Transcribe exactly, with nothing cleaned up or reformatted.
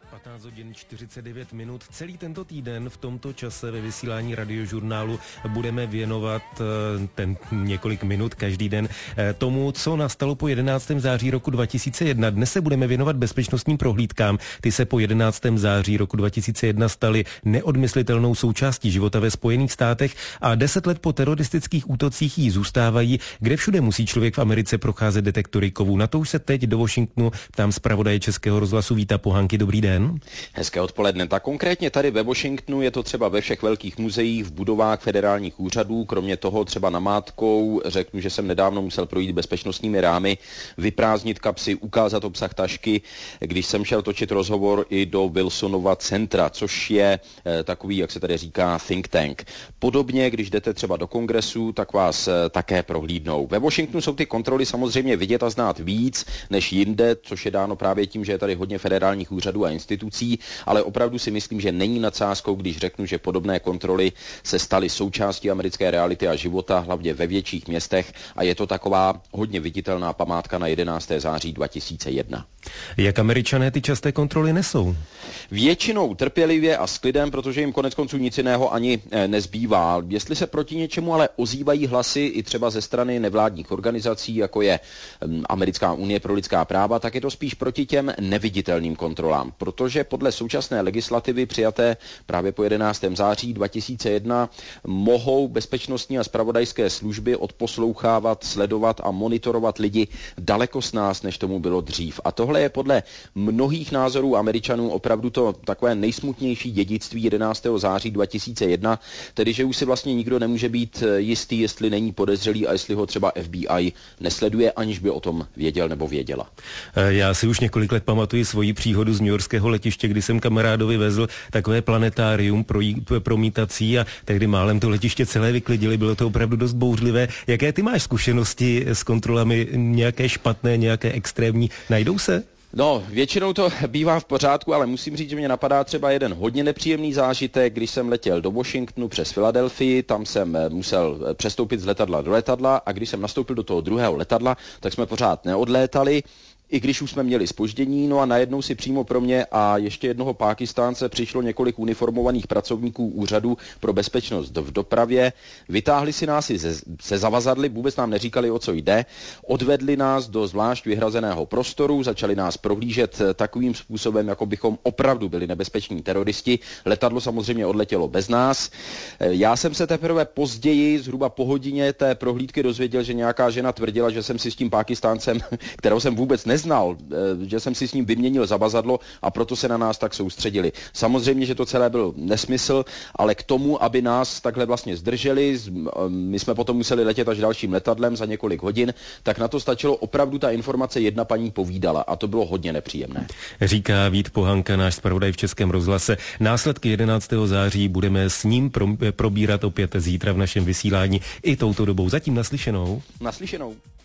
patnáct hodin čtyřicet devět minut. Celý tento týden v tomto čase ve vysílání Radiožurnálu budeme věnovat ten několik minut každý den tomu, co nastalo po jedenáctého září roku dva tisíce jedna. Dnes se budeme věnovat bezpečnostním prohlídkám. Ty se po jedenáctého září roku dva tisíce jedna staly neodmyslitelnou součástí života ve Spojených státech a deset let po teroristických útocích jí zůstávají. Kde všude musí člověk v Americe procházet detektory kovů? Na to už se teď do Washingtonu ptám zpravodaje Českého rozhlasu Víta Pohanky. Dobrý den. Hezké odpoledne. Tak konkrétně tady ve Washingtonu je to třeba ve všech velkých muzeích, v budovách federálních úřadů. Kromě toho třeba namátkou řeknu, že jsem nedávno musel projít bezpečnostními rámy, vyprázdnit kapsy, ukázat obsah tašky, když jsem šel točit rozhovor i do Wilsonova centra, což je eh, takový, jak se tady říká, think tank. Podobně, když jdete třeba do kongresu, tak vás eh, také prohlídnou. Ve Washingtonu jsou ty kontroly samozřejmě vidět a znát víc než jinde, což je dáno právě tím, že je tady hodně federálních úřadů a institucí, ale opravdu si myslím, že není nadsázkou, když řeknu, že podobné kontroly se staly součástí americké reality a života, hlavně ve větších městech, a je to taková hodně viditelná památka na jedenáctého září dva tisíce jedna. Jak Američané ty časté kontroly nesou? Většinou trpělivě a s klidem, protože jim konec konců nic jiného ani nezbývá. Jestli se proti něčemu ale ozývají hlasy i třeba ze strany nevládních organizací, jako je Americká unie pro lidská práva, tak je to spíš proti těm neviditelným kontrolám, protože podle současné legislativy přijaté právě po jedenáctého září dva tisíce jedna mohou bezpečnostní a zpravodajské služby odposlouchávat, sledovat a monitorovat lidi daleko s nás, než tomu bylo dřív. A tohle je podle mnohých názorů Američanů opravdu to takové nejsmutnější dědictví jedenáctého září dva tisíce jedna, tedy že už si vlastně nikdo nemůže být jistý, jestli není podezřelý a jestli ho třeba F B I nesleduje, aniž by o tom věděl nebo věděla. Já si už několik let pamatuji svoji příhodu z newyorského letiště, kdy jsem kamarádovi vezl takové planetárium pro promítací a tehdy málem to letiště celé vyklidili, bylo to opravdu dost bouřlivé. Jaké ty máš zkušenosti s kontrolami, nějaké špatné, nějaké extrémní, najdou se? No, většinou to bývá v pořádku, ale musím říct, že mě napadá třeba jeden hodně nepříjemný zážitek, když jsem letěl do Washingtonu přes Filadelfii, tam jsem musel přestoupit z letadla do letadla a když jsem nastoupil do toho druhého letadla, tak jsme pořád neodlétali, i když už jsme měli zpoždění, no a najednou si přímo pro mě a ještě jednoho Pákistánce přišlo několik uniformovaných pracovníků úřadu pro bezpečnost v dopravě, vytáhli si nás ze, ze zavazadly, vůbec nám neříkali, o co jde, odvedli nás do zvlášť vyhrazeného prostoru, začali nás prohlížet takovým způsobem, jako bychom opravdu byli nebezpeční teroristi. Letadlo samozřejmě odletělo bez nás. Já jsem se teprve později, zhruba po hodině té prohlídky dozvěděl, že nějaká žena tvrdila, že jsem si s tím Pákistáncem, kterého jsem vůbec neznal, znal, že jsem si s ním vyměnil zavazadlo a proto se na nás tak soustředili. Samozřejmě, že to celé byl nesmysl, ale k tomu, aby nás takhle vlastně zdrželi, my jsme potom museli letět až dalším letadlem za několik hodin, tak na to stačilo opravdu ta informace, jedna paní povídala a to bylo hodně nepříjemné. Říká Vít Pohanka, náš zpravodaj v Českém rozhlase. Následky jedenáctého září budeme s ním probírat opět zítra v našem vysílání i touto dobou. Zatím naslyšenou. Naslyšenou.